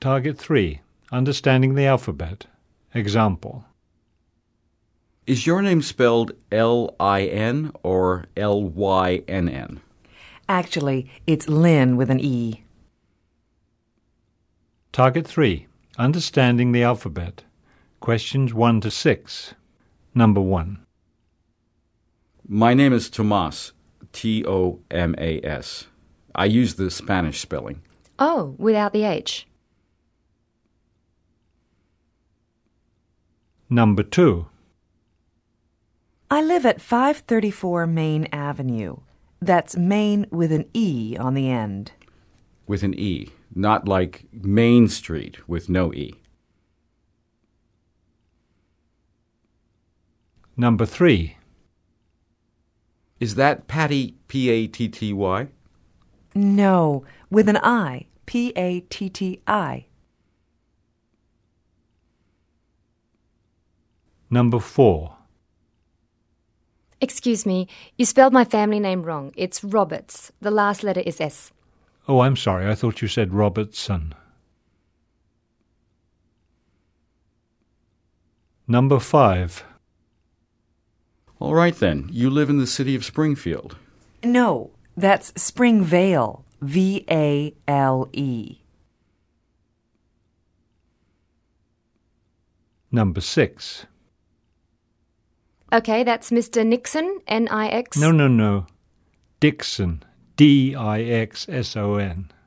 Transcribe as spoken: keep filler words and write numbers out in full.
Target three. Understanding the alphabet. Example. Is your name spelled L I N or L Y N N? Actually, it's Lynn with an E. Target three. Understanding the alphabet. Questions one to six. Number one. My name is Tomas, T O M A S. I use the Spanish spelling. Oh, without the H. Number two. I live at five thirty-four Main Avenue. That's Main with an E on the end. With an E, not like Main Street with no E. Number three. Is that Patty, P A T T Y? No, with an I, P A T T I. Number four. Excuse me, you spelled my family name wrong. It's Roberts. The last letter is S. Oh, I'm sorry. I thought you said Robertson. Number five. All right then, you live in the city of Springfield. No, that's Springvale, V A L E. Number six. Okay, that's Mister Nixon, N I X. No, no, no. Dixon, D I X S O N.